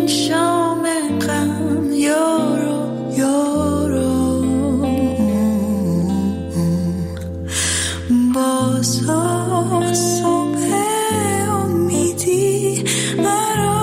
این شام غم یارو یارو بازا صبح امیدی مرا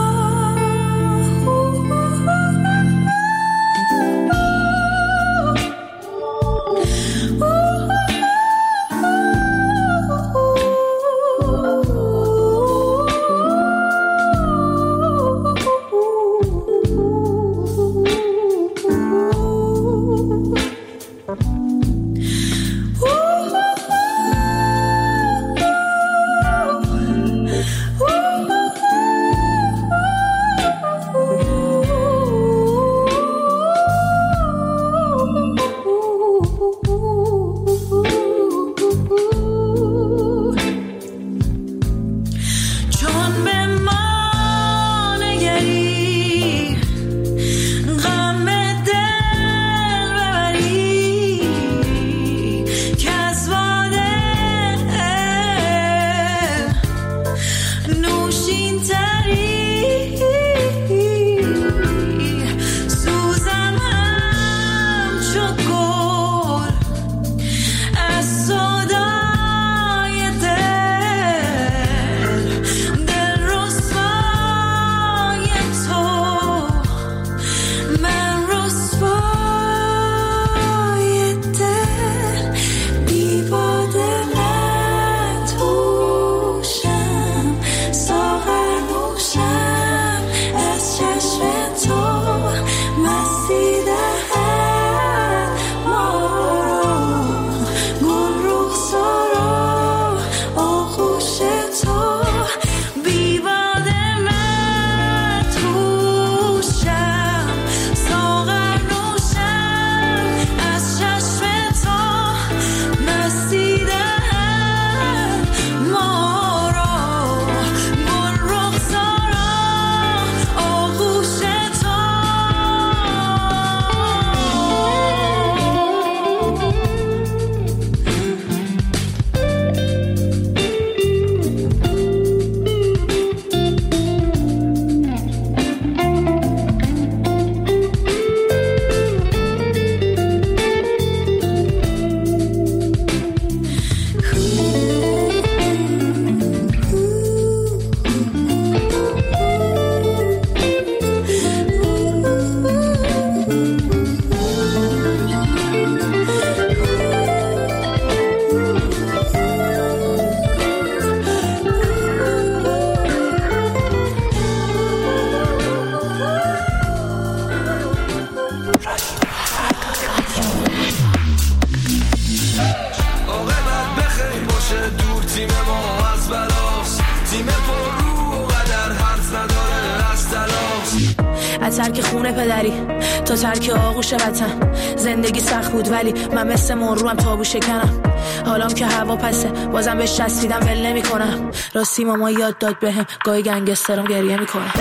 ترک خونه پدری تا ترک آغوش وطن. زندگی سخت بود ولی من مثل مروم تابو شکنم. حالام که هوا پسه بازم بهش چسبیدم ول نمی کنم. راستی ماما یاد داد بهم گاهی گنگسترم گریه میکنم.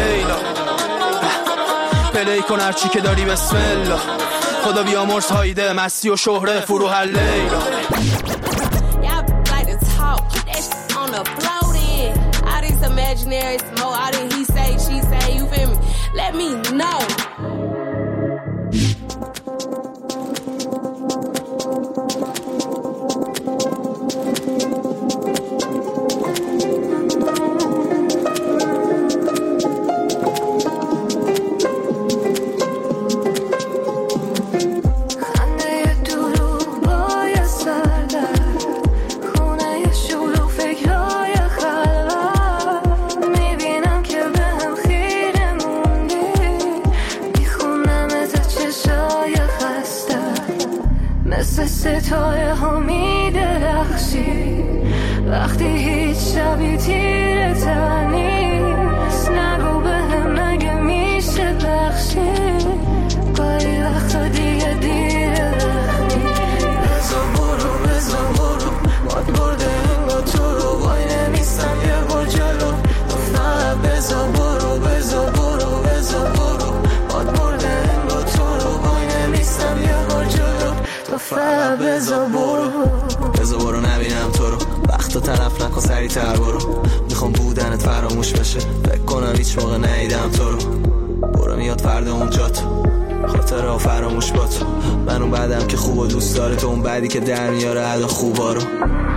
پلی کن هرچی که داری بسم الله. خدا بیامرز هایده مستی و شهره فروح لیلا. Imaginary smoke, I didn't he say, she say, you feel me? Let me know. ستاره ها می درخشی وقتی هیچ شبی تیره تر نیست. نگو به هم نگه میشه بخشی گاهی وقتا دیگه دیره وقتی. بزا برو ماد برده انگا تو رو وای نمیستم یه بار جلو. گفتم بزا برو ماد برده انگا تو رو وای نمیستم یه بار جلو. گفتم بزا برو نبینم تو رو. وقت و طرف نکن سریع تر برو. نمیخوام بودنت فراموش بشه. فکر کنم هیچ موقع ندیدم تو رو. برو میاد فردا اونجا تو خاطر ها فراموش با تو. من اون بعدم که خوب و دوست داره، تو اون بعدی که در میاره عدا خوبا رو.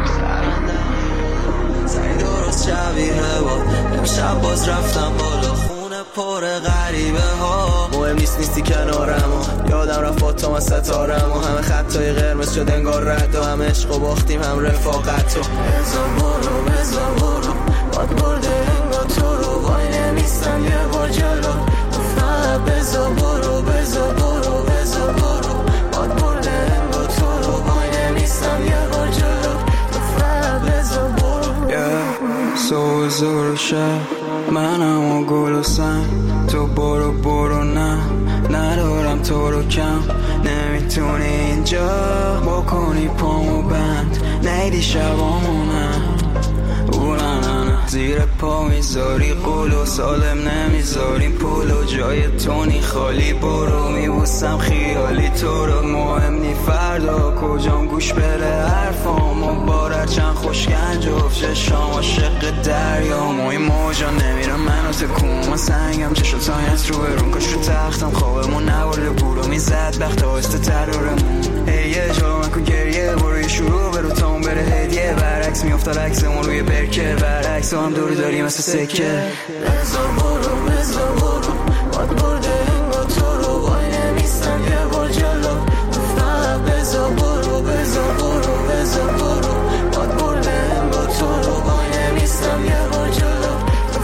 زنی درست شبیه با امشب باز رفتم بالا خونه پر غریبه ها. مهم نیستی کنارم و یادم رفت تا من ستارم و همه خطای قرمز شد انگار رد و همه عشق و باختیم هم رفاقت رو. بزا برو باد برده انگار تو رو وای نمیستم یه بار جلو. بزا برو باد برده انگار تو رو وای نمیستم یه بار جلو. بزا برو سوزور شب منم و گل و سنگ. تو برو نه ندارم تو رو کم. نمیتونی اینجا بکنی پامو بند. نیدی شبامونم نه زیر پا میذاری قول و سالم نمیذاریم پول و جای تونی خالی. برو میبوسم خیالی تو رو. مهم نی فردا کجام گوش بده حرفام و بارد چند خوشگنج افشه شام عاشق دریام و این موجا نمیرم منو تکون. من سنگم چشو تایت رو برون کاش رو تختم خوابمون نبارده بورو میزد بخت آهسته ترارمون. یه جلو من کن گریه برو یه شروع برو تا اون بره هدیه. برعکس میافتاد عکسمون روی برکه برعکس هم دوری داری مثل سکه. بزا برو باد برده انگار تو رو وای نمیستم یه بار جلو. بزا برو باد برده انگار تو رو وای نمیستم یه بار جلو.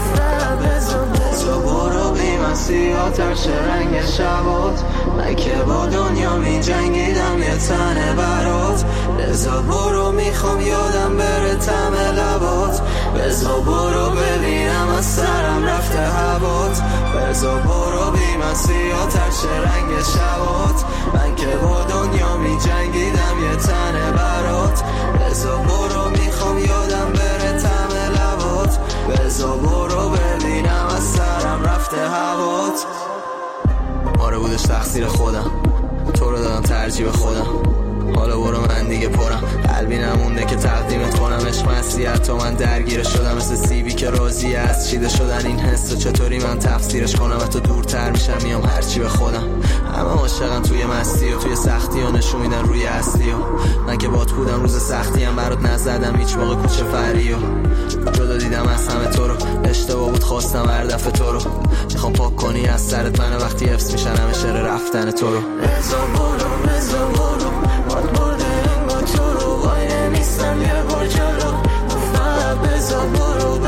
بزا برو بی من سیاه چه رنگ شبات. من که با دنیا می جنگیدم یه تنه برات. بزا برو میخوام یادم بره طعم لبات. بزا برو ببینم از سرم رفته هوات. بزا برو بی من سیاه چه رنگ شبات. من که با دنیا می جنگیدم یه تنه برات. بزا برو میخوام یادم بره طعم لبات. بزا برو ببینم از سرم رفته هوات. آره بودش تقصیر خودم، تو رو دادم ترجیح به خودم. حالا برو من دیگه پرم، قلبی نمونده که تقدیمت کنم. عشق مسیحت تو من درگیر شدم مثل سیبی که راضی از چیده شدن این حس. و چطوری من تفسیرش کنم و تو دورتر میشم میام هرچی به خودم. همه عاشقن توی مستی و توی سختی و نشون میدن روی اصلی. و من که بات بودم روز سختی هم برات نزدم هیچ موقع کوچه فری. و جدا دیدم از همه تو رو، اشتباه بود خواستم هر دفعه تو رو. میخوام پاک کنی از سرت من وقتی حفظ میشن همه شعر رفتن تو رو. بزا برو باد برده انگار تو رو وای نمیستم یه بار جلو. بزا برو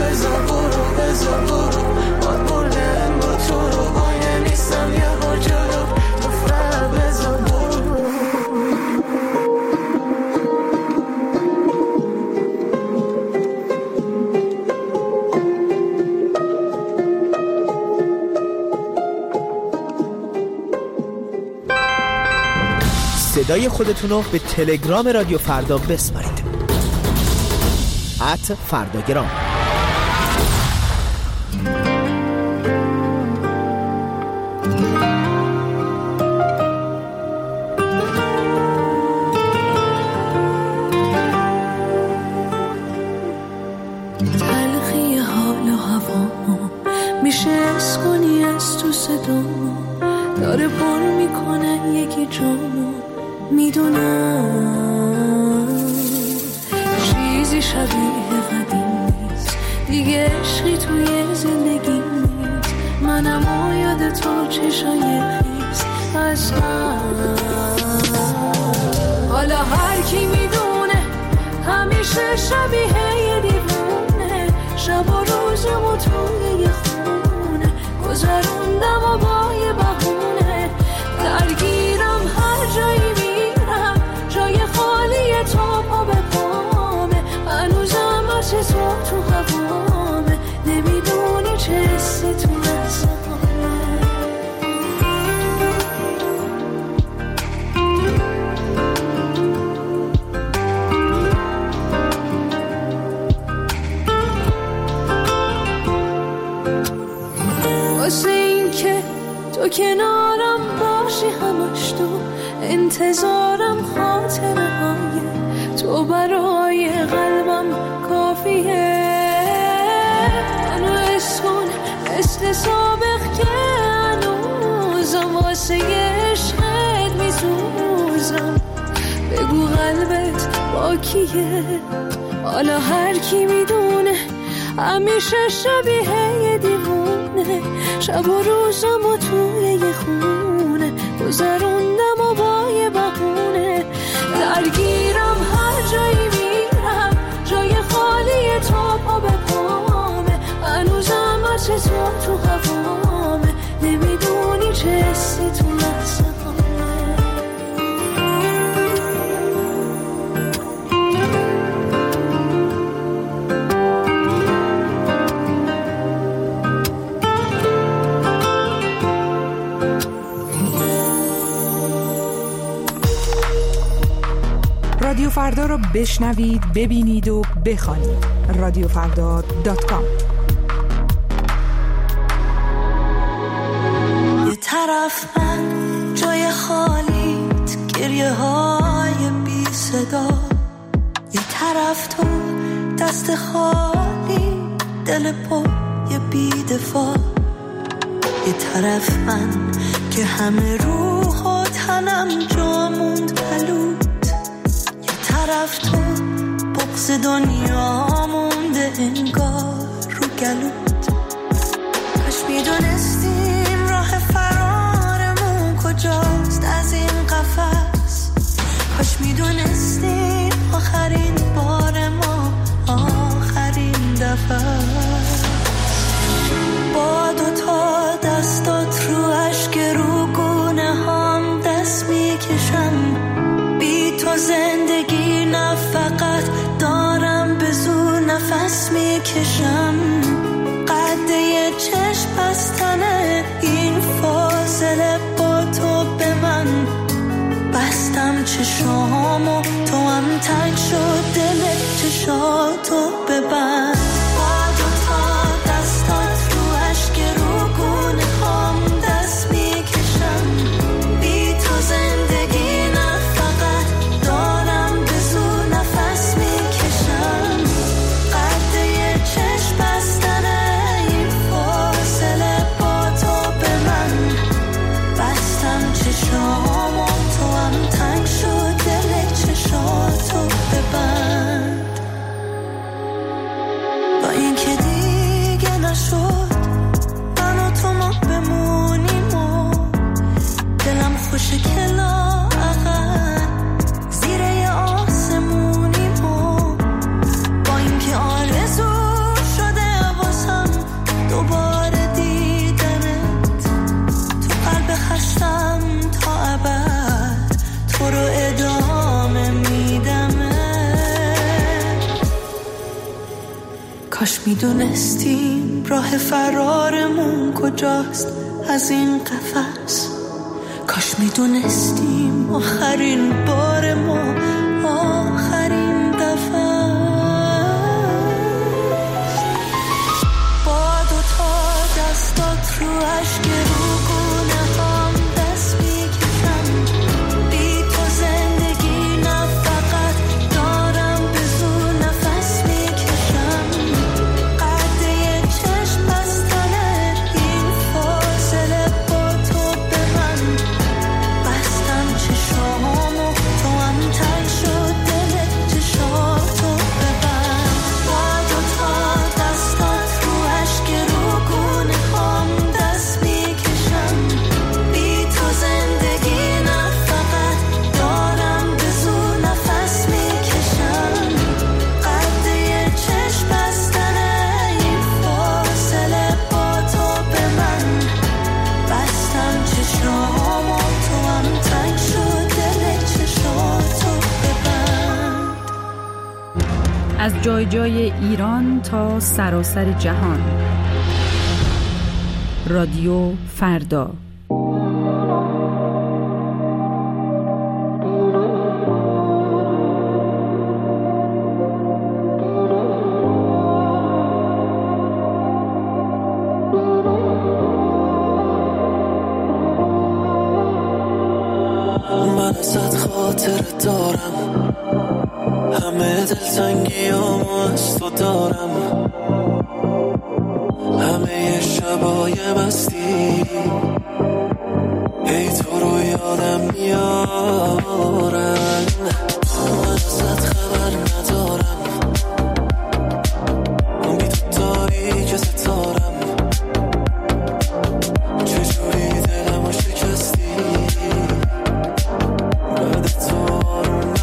باد برده انگار تو رو وای نمیستم یه بار جلو. بزا برو صدای خودتونو به تلگرام رادیو فردا بسپارید. @فرداگرام. تلخی حال و هوامو میشه اس کنی از تو صدامو. داره پر میکنن یکی جامو. میدونم چیزی شبیه قدیم نیست دیگه، عشقی توی زندگی نیست. منم و یاد تو چشای خیز از حالا هر کی میدونه همیشه شبیه یه دیوونه. شب و روزمو توی یه خونه گذروندم و با یه بهونه. درگیرم هر جایی میرم، جای خالی تو پا به پامه. هنوزم از تو هوامه، نمیدونی چه حسی تو لحظه‌هامه. واسه این که تو کنارم باشی همش تو انتظارم، خاطره های تو برای قلبم کافیه. مثل سابق که هنوزم واسه عشقت میسوزم. بگو قلبت با کیه، حالا هر کی میدونه همیشه شبیه یه دیوونه. شب و روزم و توی یه خونه گذروندم و با یه بهونه. درگیرم هر جایی میرم، جای خالی تو پا به پامه. هنوزم عطر تو هوامه، نمیدونی چه حسی تو لحظه رادیو فردا رو بشنوید، ببینید و بخوانید. رادیوفردا.com. یه طرف من جای خالیت، گریه های بی صدا. یه طرف تو دست خالی، دل پر یه بی دفاع. یه طرف من که همه روح و تنم جا موند پلود. طرف تو بغض دنیا مونده انگار رو گلوت. کاش میدونستیم راه فرارمون کجاست از این قفس. کاش میدونستیم آخرین بار ما آخرین دفعه. با دوتا دستات رو اشک رو گونه هم دست میکشم. بی تو زندگی نه فقط دارم به زور نفس میکشم. قد یه چشم بستنه این فاصله با تو به من. بستم چشامو تو هم تنگ شد دل چشاتو ببند. با دوتا دستات رو اشک رو گونه هم دست میکشم. بی تو زندگی شما تو هم تنگ شد دل چشاتو ببند. با اینکه دیگه نشد من و تو ما بمونیم و دلم خوشه که لااقل زیر یه آسمونیم و با اینکه آرزو شده واسم دوباره دیدنت تو قلب خستم تا ابد تو رو ادامه میدمه. کاش میدونستیم راه فرارمون کجاست از این قفس. کاش میدونستیم آخرین بار ما آخرین دفعه. با دوتا دستات رو اشک رو گونه هم دست میکشم. بی تو زندگی نه فقط دارم به زور نفس میکشم. قد یه چشم بستنه این فاصله با تو به من. بستم چشامو تو هم تنگ شد دل چشاتو ببند. با دوتا دستات رو اشک رو گونه هم دست میکشم. بی تو زندگی نه فقط دارم به زور نفس میکشم. قد یه چشم بستنه این فاصله با تو به من. بستم چشامو تو هم تنگ شد دل چشاتو ببند. از جای جای ایران تا سراسر جهان. رادیو فردا. من ازت خاطر دارم، همه دلتنگیامو از تو دارم. همه شبای مستی ای تو رو یادم میارن من ازت خبر ندارم بی تو تاریک ستارم چجوری دلمو شکستی بعد تو آروم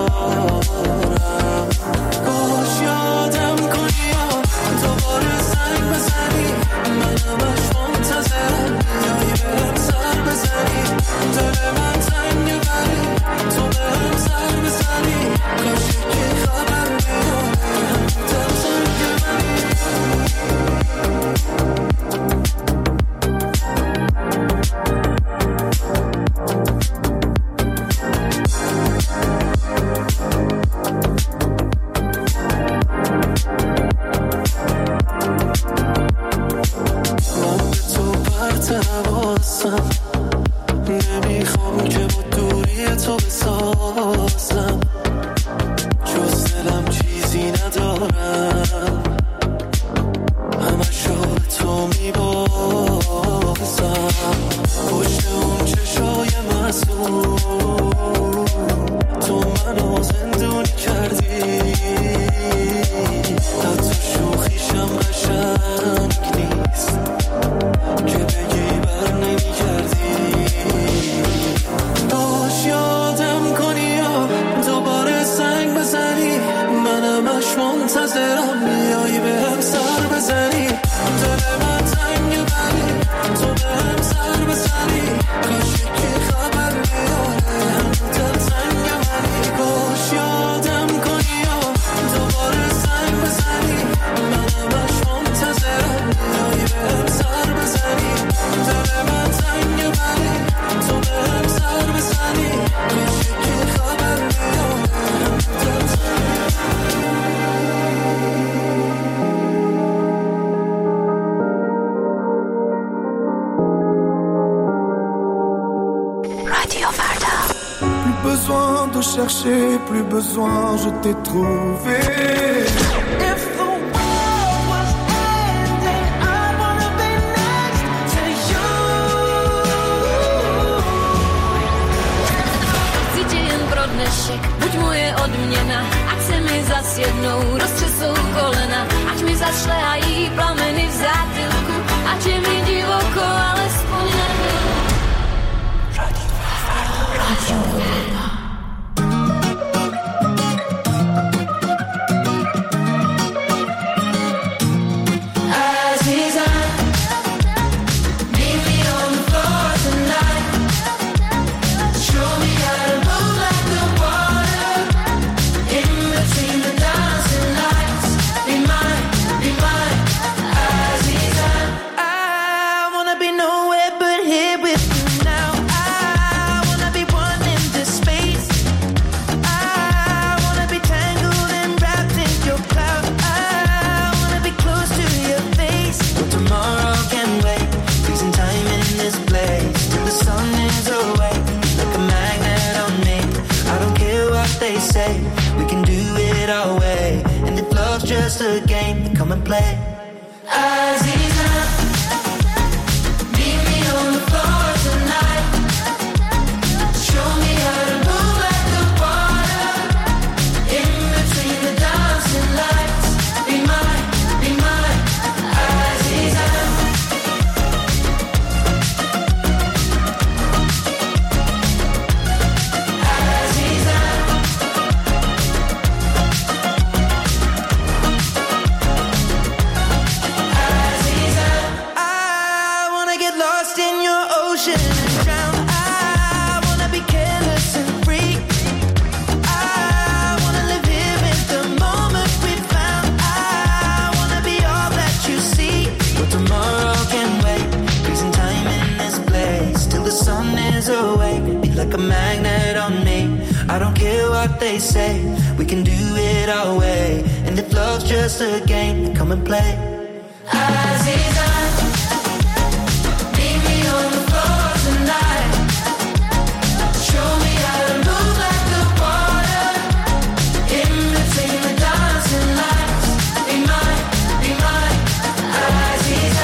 ندارم کاش یادم کنی یا دوباره زنگ بزنی منم اش منتظرم بیایی بهم سر بزنی دل من تنگ بری تو بهم سر بزنی کاش یکی خبر بیاره همون تنگ بری من به تو پرت حواسم نمیخوام که با دوری تو بسازم جز دلم چیزی ندارم همشو به تو میبازم پشت اون چشای معصوم تو منو زندونی کردی حتی شوخیشم قشنگ نیست که بگی بر نمی کردی باش یادم کنی یا دوباره زنگ بزنی منم اش منتظرم بیایی بهم سر بزنی دل من تنگ بری تو بهم سر بزنی کاش یکی خبر بیاره همون دل تنگ منی باش یادم کنی یا دوباره زنگ بزنی منم اش منتظرم بیایی بهم سر بزنی دل من تنگ بری تو بهم سر بزنی کاش یکی خبر بیاره همون دل تنگ Plus besoin de chercher, plus besoin, je t'ai trouvé. If the world was ending, I wanna be next to you. Chcíte jen pro dnešek, buď moje odměna, ať se mi zas jednou roztřesou kolena, ať mi zašlehají plameny v zátilku, ať je mi divoko, alespoň na chvíli. Radio just a game, come and play. Aziza, meet me on the floor tonight. Show me how to move like the water. In between the dancing lights. Be mine, Aziza. Aziza. Like a magnet on me. I don't care what they say. We can do it our way. And if love's just a game, come and play. Aziza, meet me on the floor tonight. Show me how to move like the water. In between the dancing lights. Be mine, Aziza.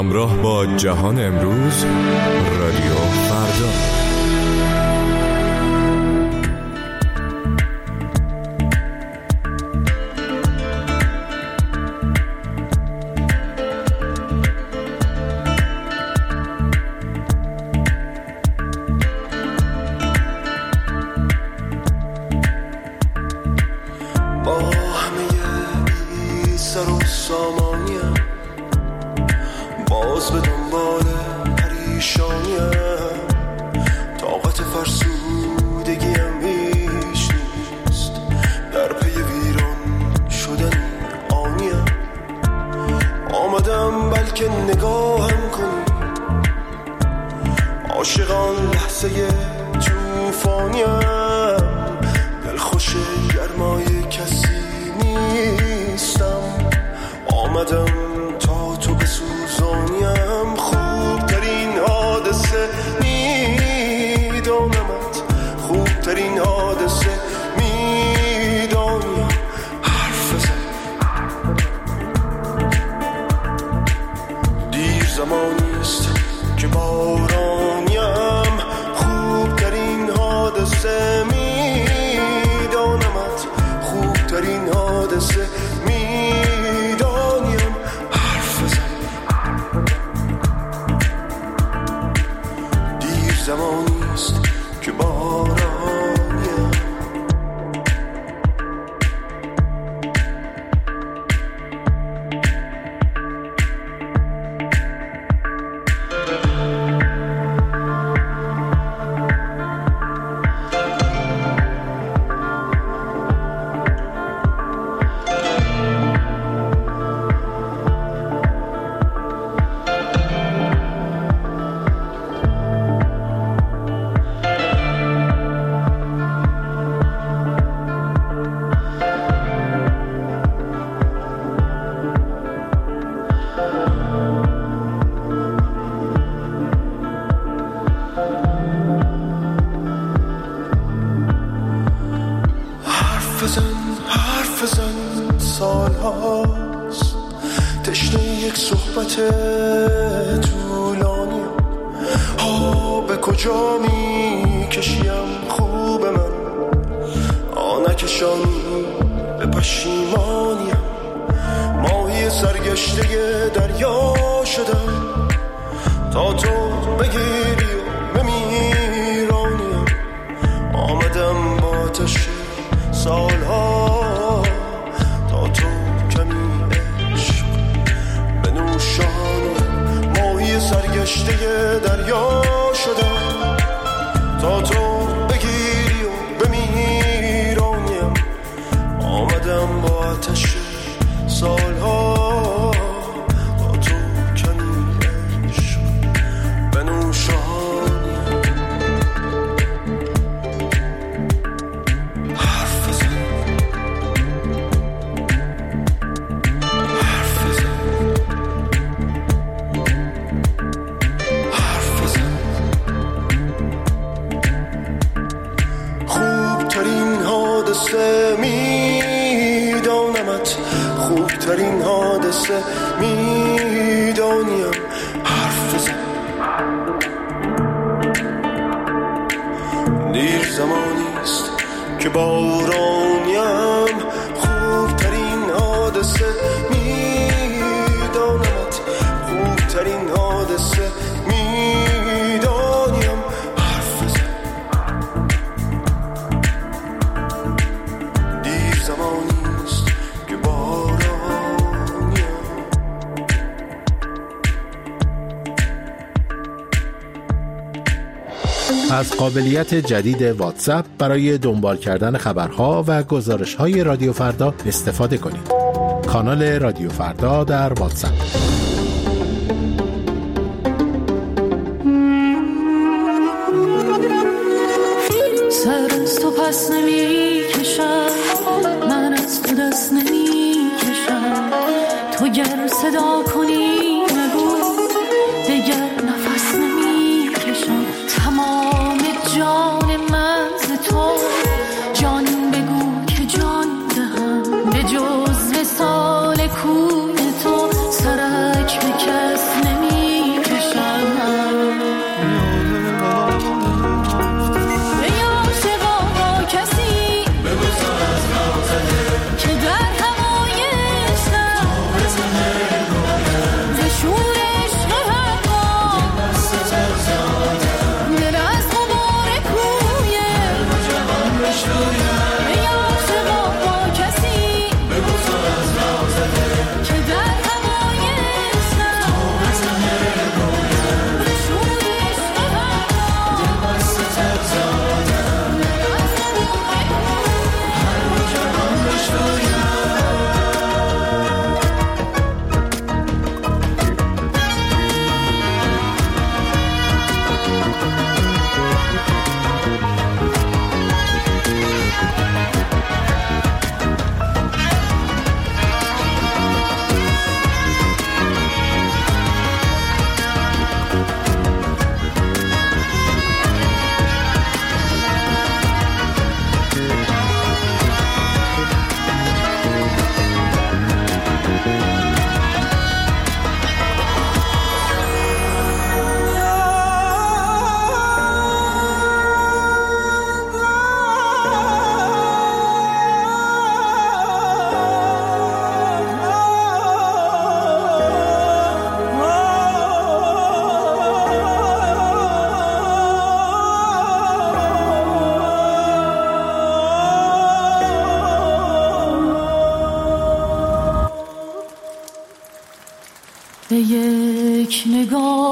همراه با جهان امروز، رادیو فردا. از قابلیت جدید واتساپ برای دنبال کردن خبرها و گزارش‌های رادیو فردا استفاده کنید. کانال رادیو فردا در واتساپ. سر از تو پس نمی کشم، من از تو دست نمی کشم. تو گر صدا کنی نگو، دگر نفس نمی کشم. تمام جان من ز تو، جان بگو که جان دهم. به جز وصال کوی تو سرک به کس نمی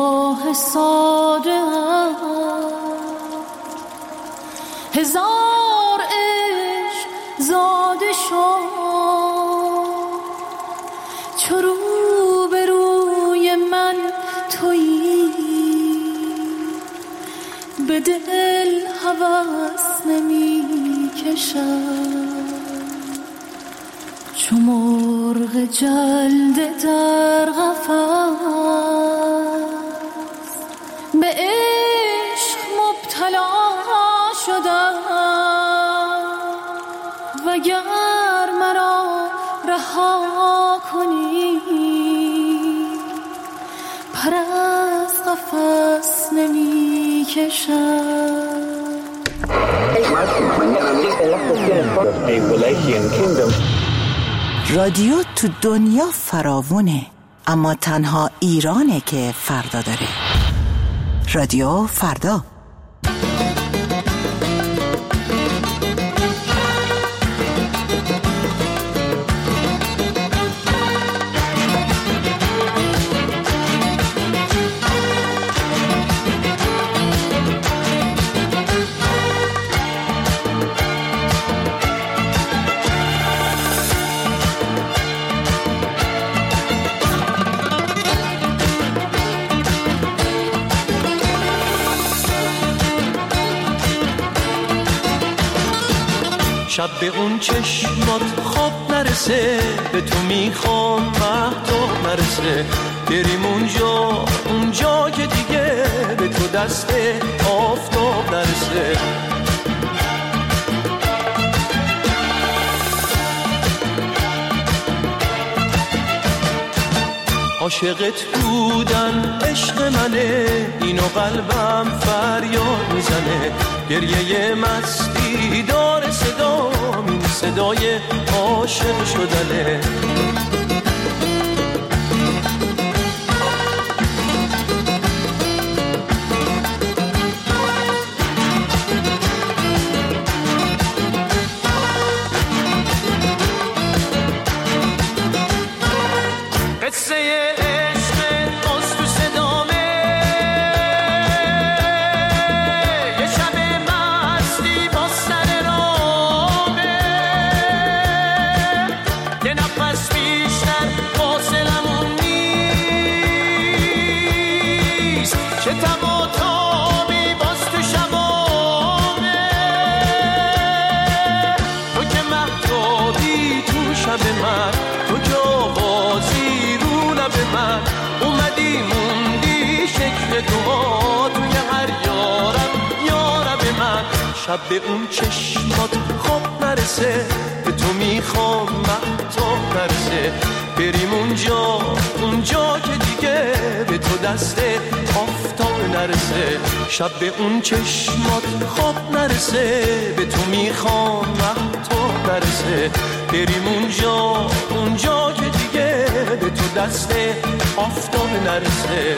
نگاه ساده هزار عشق زاده شد چو رو به روی من تویی به دل هوس نمی کشم چو مرغ جلده در قفس به عشق مبتلا شدم وگر مرا رها کنی پر از قفس نمی کشم. رادیو تو دنیا فراوونه، اما تنها ایرانه که فردا داره. رادیو فردا. شب به اون چشمات خواب نرسه، به تو میخوام مهتاب نرسه، بریم اونجا که دیگه به تو دست آفتاب نرسه. عاشقت بودن عشق منه، اینو قلبم فریاد میزنه، گریه مستی داره صدام، این صدای عاشق شدنه. قصه شب به اون چشمات خواب نرسه، به تو میخوام مهتاب نرسه، بریم اونجا که دیگه به تو دست آفتاب نرسه. شب به اون چشمات خواب نرسه، به تو میخوام مهتاب نرسه، بریم اونجا که دیگه به تو دست آفتاب نرسه.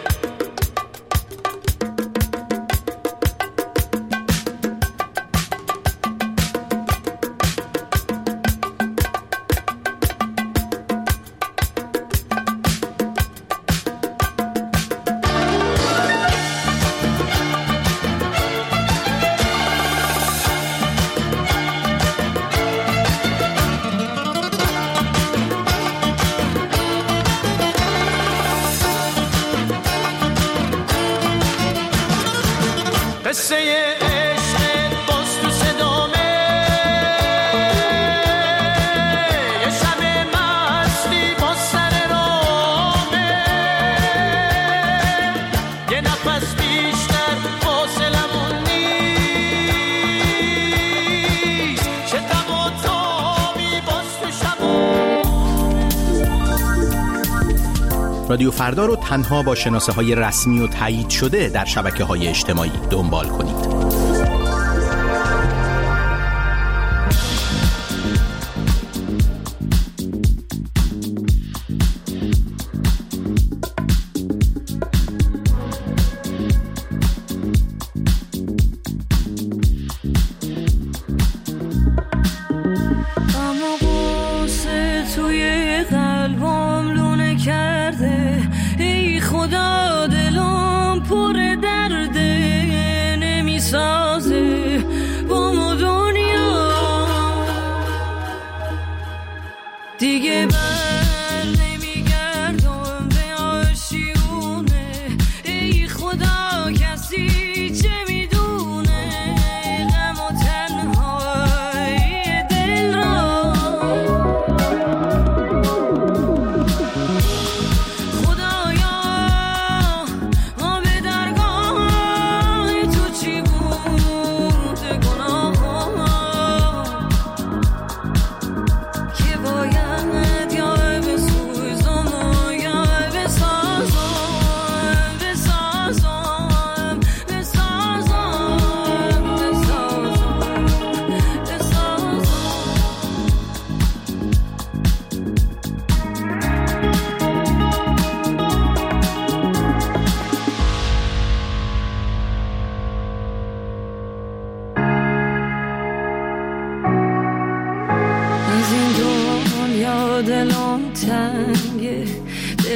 رادیو فردا رو تنها با شناسه‌های رسمی و تایید شده در شبکه‌های اجتماعی دنبال کنید. توی قلبم لونه کرده، ای خدا دل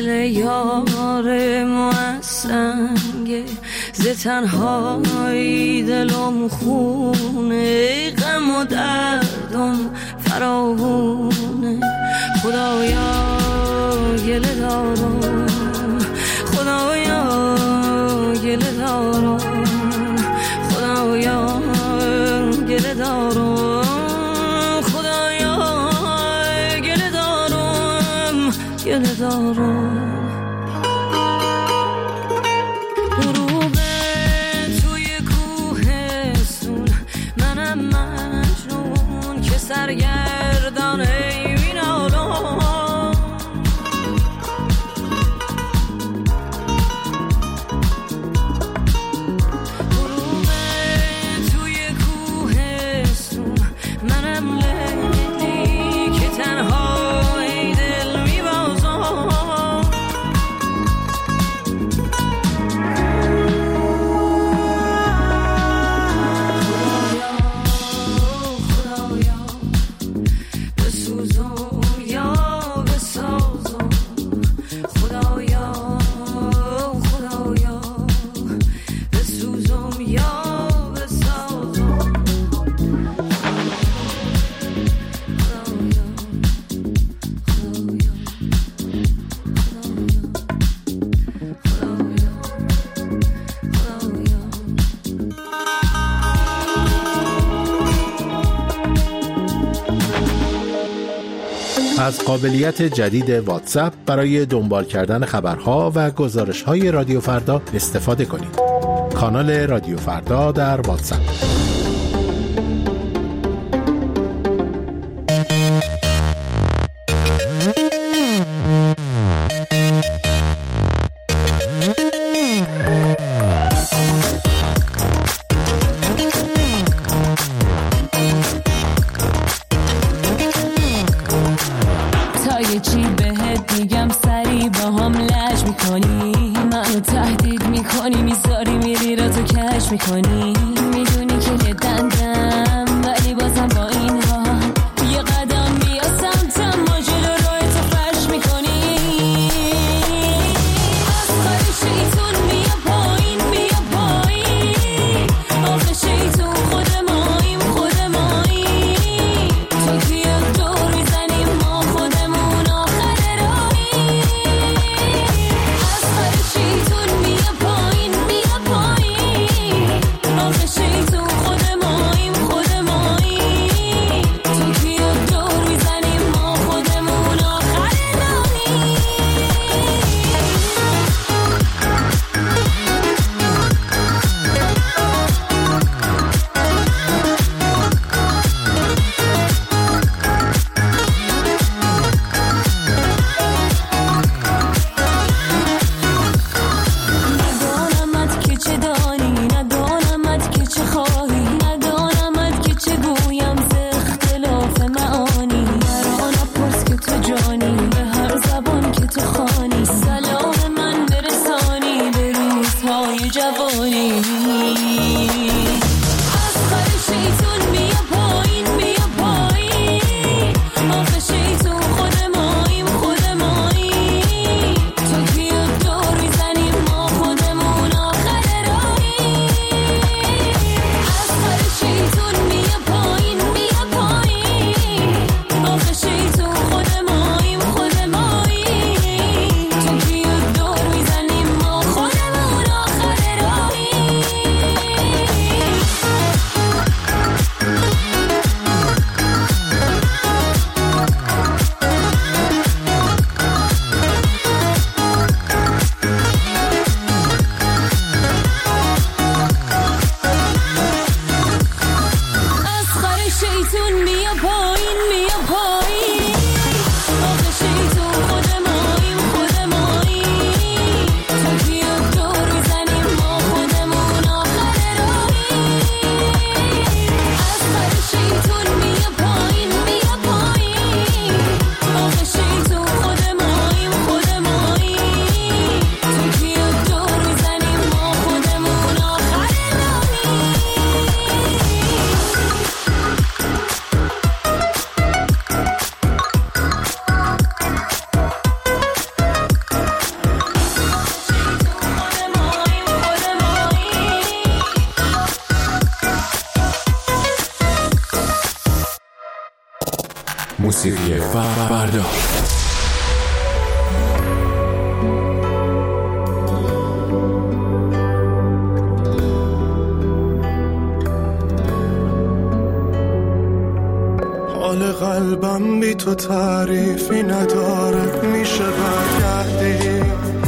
دل یار موسنگه ز تنهایی دلم خونه غم و دردم فراوونه خدایا گله دارم خدایا گله دارم خدایا گله دارم خدایا گله دارم گله دارم غروب توی کوهستون منم مجنون که سرگردان این عالم از قابلیت جدید واتساپ برای دنبال کردن خبرها و گزارش‌های رادیو فردا استفاده کنید. کانال رادیو فردا در واتساپ. میکنی میدونی که یه دندم ولی بازم با این ها یه قدم بیا سمتم ما جلو روی تو فرش میکنی از خواهی شیطون بیا پایین آخه شیطون خود ماییم تو که یک دور میزنیم ما خودمون آخر راهی از خواهی شیطون بیا پایین آخه شیطون خود ماییم تو که یک دور میزنیم ما خودمون آخر راهی ندانمت که چه دانی ندانمت که چه خواهی ندانمت که چه گویم ز اختلاف معانی مرا نپرس که تو جانی به هر زبان که تو خوانی سلام من برسانی به روزهای جوانی از خواهی شیطون بیا پایین آخه شیطون خود ماییم تو که یک دور میزنیم ما خودمون آخر راهی از خواهی شیطون بیا پایین آخه شیطون خود ماییم تو که یک دور میزنیم ما خودمون آخر راهی موسیقی فردا. حال قلبم بی تو تعریفی نداره، میشه برگردی؟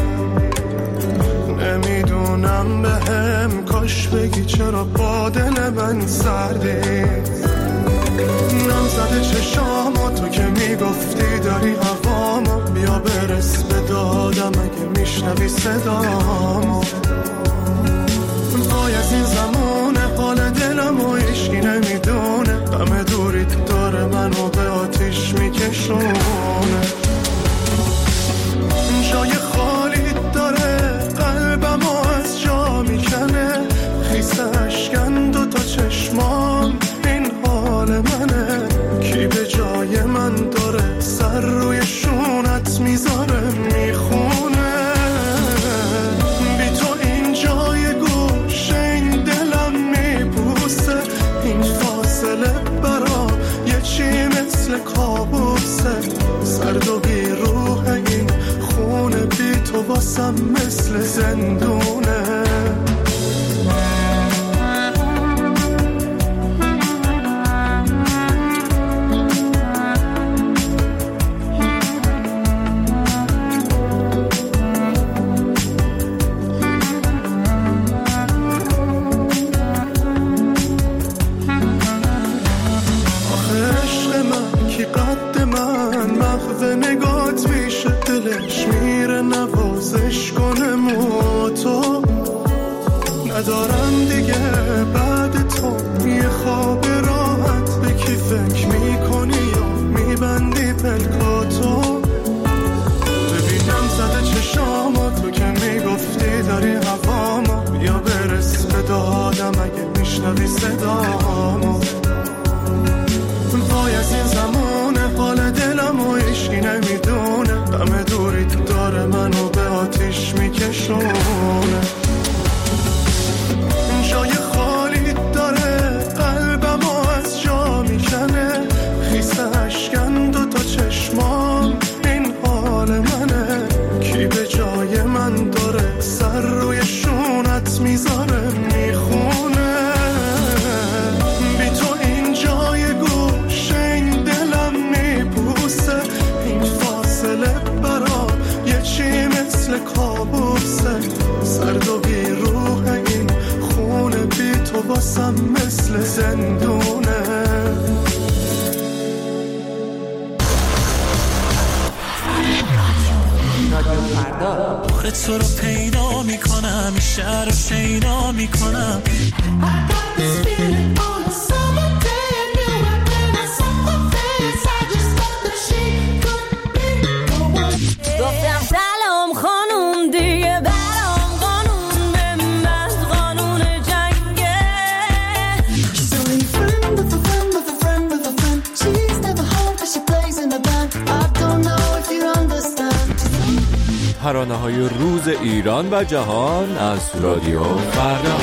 نمیدونم بهم کاش بگی چرا با دل من سردی. نم زده چشامو تو که میگفتی داری هوامو، بیا برس به دادم اگه میشنوی صدامو. وای از این زمانه حال دلمو هیچکی نمیدونه، غم دوریت داره منو به آتیش میکشونه. جای خالی داره قلبمو از جا میکنه، خیس اشکن دوتا چشمام این حال منه. کی به جای من داره سر روی شونت میذاره میخونه. بی تو این جای گوشه این دلم میبوسه، این فاصله برا یه چی مثل کابوسه. سرد و بی روح این خونه بی تو واسم مثل زندونه. ندارم دیگه بعد تو یه خواب راحت، به کی فکر میکنی یا میبندی پلکاتو. ببینم زده چشامو تو که میگفتی داری هوامو، بیا برس به دادم اگه میشنوی صدامو. وای از این زمانه حال دلمو هیچکی نمیدونه، غم دوریت داره منو به آتیش میکشونه. جای خالی داره قلبمو از جا میکنه، خیس اشکن دوتا چشمام این حال منه. کی به جای من داره سر روی شونت میذاره میخونه. بی تو این جای گوشه این دلم میبوسه، این فاصله برا یه چی مثل کابوسه. سرد و بی روح این خونه بی تو واسم مثل زندونه. آخه تو رو پیدا میکنم، این شهر رو شیدا میکنم. گفتم سلام خانوم دیگه برام قانون به من قانون جنگه. She's only a friend of a friend of a friend of a friend. She's never home cause she plays in a band. I don't know if you understand. ترانه‌های روز ایران و جهان از رادیو فردا.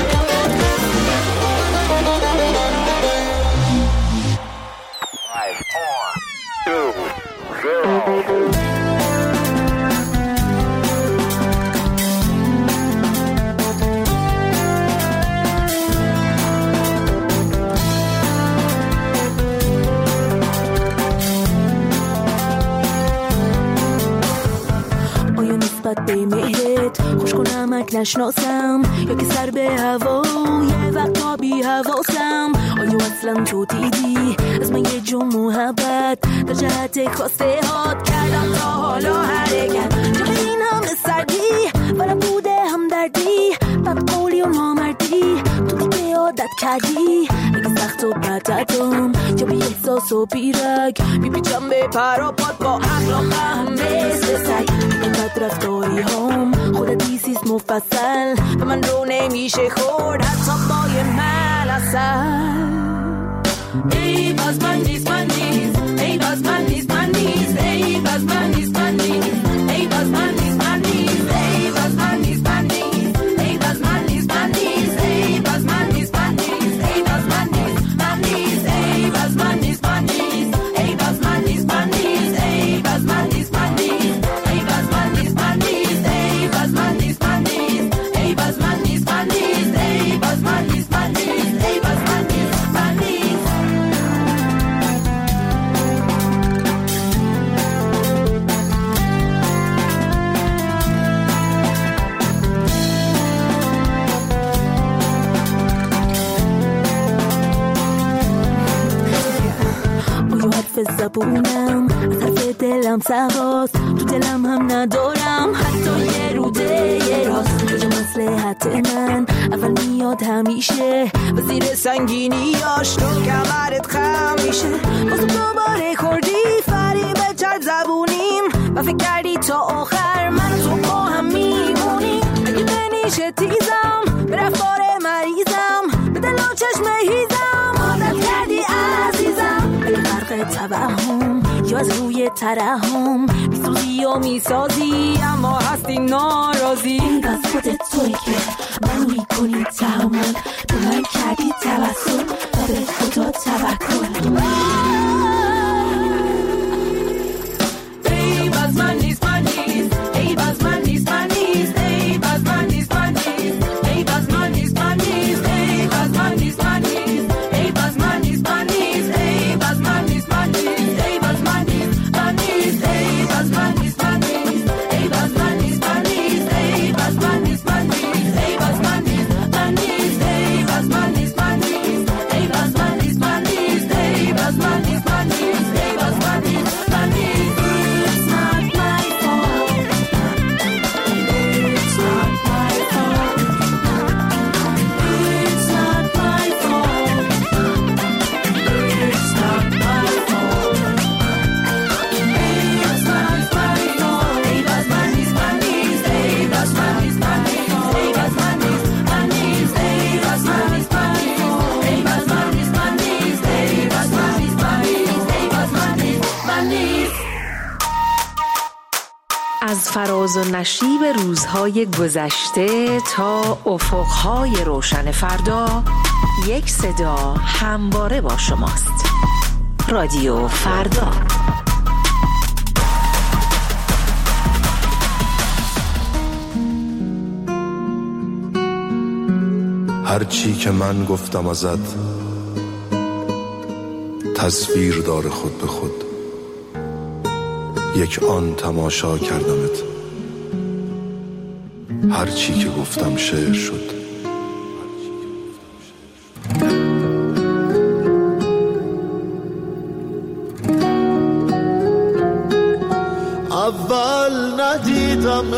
به مهرت خوش کنمک نشناسم، یا که سر به هوا یه وقتا بی حواسم. آیا اصلا تو دیدی از من یه جو محبت در جهت خواسته هات کردم تا حالا حرکت. چه به این همه سردی و نبوده هم دردی، بد قولی و نامردی تو دیگه عادت کردی. اگه سخت و بدتم یا بی احساس و بیرک میپیچم به پراپات با اخلاقم مثل سگ. اینقدر رفتاری هم خودت دیسیست مفصل به من رو نمیشه خورد حتی بای من اصل. ای باز من نیست من نیست، ای باز من نیست من نیست، ای باز من نیست من نیست، ای باز من نیست من نیست، ای باز من نیست من نیست، ای باز من نیست من نیست، ای باز من نیست من نیست، ای باز من نیست من نیست، ای باز من نیست من نیست، ای باز من حرف زبونم، از حرف دلم سواست، تو دلم هم ندارم حتی یه روده یه راست. کجا مصلحت من اول میاد همیشه و زیر سنگینیاش تو کمرت خم میشه. بازم دوباره کردی فریب چرد زبونیم و فکر کردی تا آخر من تو با هم میمونی. اگه بنیشه تیزم به رفتار مریضم، به دل و چشم هیزم عادت کردی عزیزم. به غرق توهم یا از روی ترحم میسوزی و میسازی اما هستی ناراضی. بس خودت توی که منو میکنی تحمل، به من کردی توسل و به خدا توکل. ای باز من نیست من نیست، ای باز من نیست من نیست، ای باز من نیست من نیست، ای باز من نیست من نیست، ای باز من نیست من نیست، ای باز من نیست من نیست، ای باز من نیست من نیست، ای باز من نیست من نیست، ای باز من نیست من نیست، ای باز من نیست من نیست، ای باز من نیست من نیست، ای باز من نیست من نیست، ای باز من نیست من نیست، ای باز من نیست من نیست، ای باز من نیست من نیست، ای باز من نیست من نیست. It's not my fault. It's not my fault. It's not my fault. It's not my fault. It's not my fault. Ey bas man نیست من نیست، ey bas man نیست من نیست، ey bas man نیست من نیست، ey bas man نیست من نیست، ey bas man نیست من نیست، ey bas man نیست من نیست، ey bas man نیست من نیست. از فراز و نشیب روزهای گذشته تا افقهای روشن فردا، یک صدا همواره با شماست. رادیو فردا. هرچی که من گفتم ازت تصویر داره خود به خود، یک آن تماشا کردمت. هرچی که گفتم شعر شد. اول ندیدمت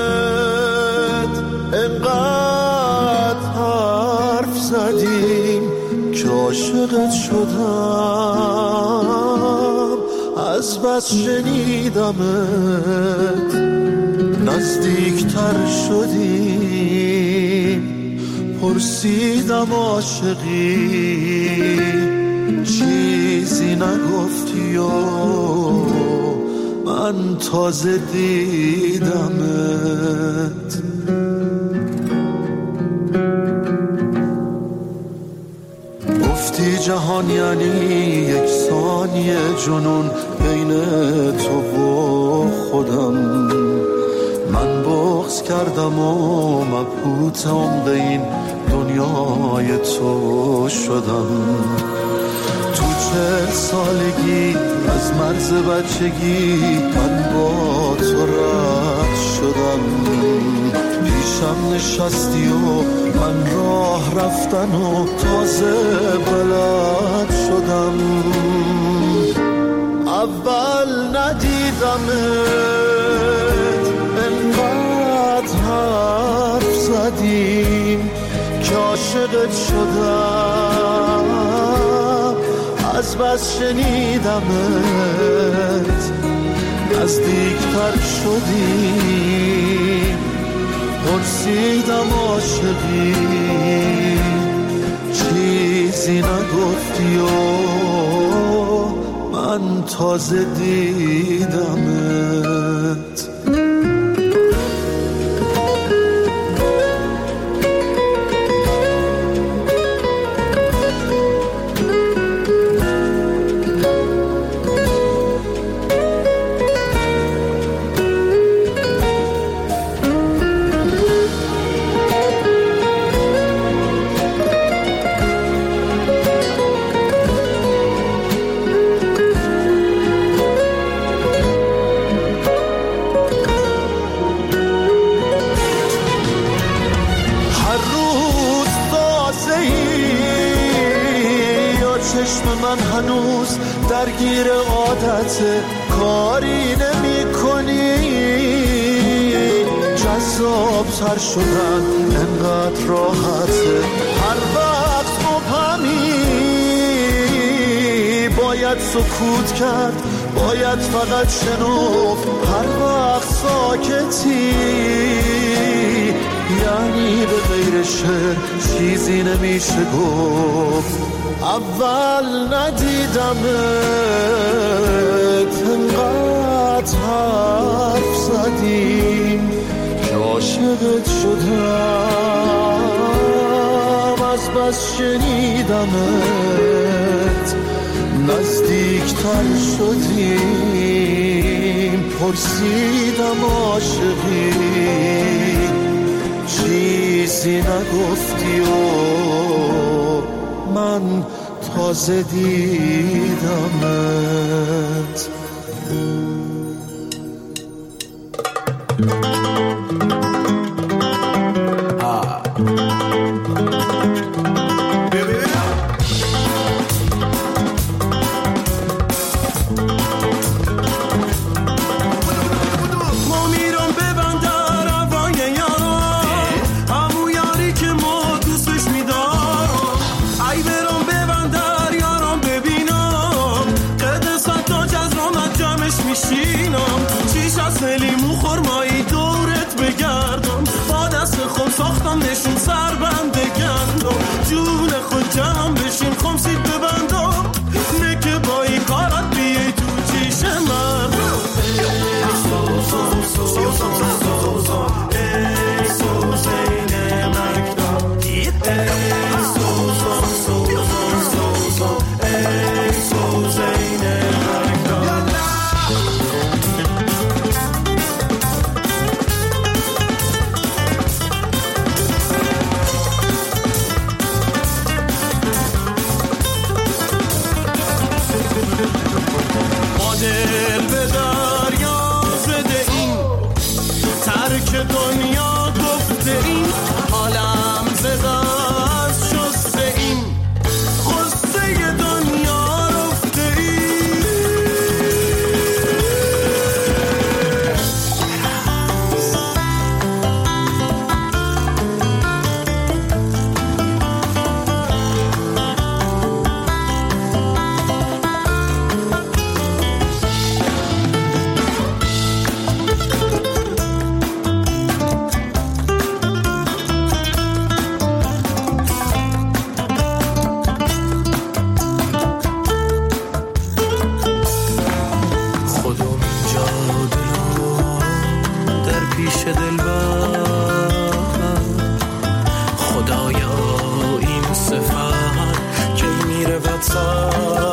انقدر حرف زدیم که عاشقت شدم. از بس شنیدمت نزدیکتر شدیم. پرسیدم عاشقی چیزی نگفتی و من تازه دیدمت. گفتی جهان یعنی یک ثانیه جنون بین تو و خودم. من بغض کردم و مبهوت عمق این دنیای تو شدم. تو 40 سالگی از مرز بچگی من با تو رد شدم. پیشم نشستی و من راه رفتن و تازه بلد شدم. اول ندیدمت انقدر حرف زدیم که عاشقت شدم. از بس شنیدمت نزدیکتر شدیم. پرسیدم عاشقی چیزی نگفتی و من تازه دیدمت. چشم من هنوز درگیر عادته، کاری نمی کنی جذاب تر شدن انقدر راحته. هر وقت مبهمی باید سکوت کرد، باید فقط شنفت. هر وقت ساکتی یعنی به غیر شعر چیزی نمیشه گفت. اول ندیدمت انقدر حرف زدیم که عاشقت شدم، از بس شنیدمت نزدیکتر شدیم. پرسیدم عاشقی چیزی نگفتی و من تازه دیدمت. نشون سر بنده گندم جون خود جمع بشین خمسید ببندم نه که با این کارت بیای تو چیش من. دنیا گفته این عالم زده از شسته این غصه دنیا رفته خدایا این صفت که میره وطن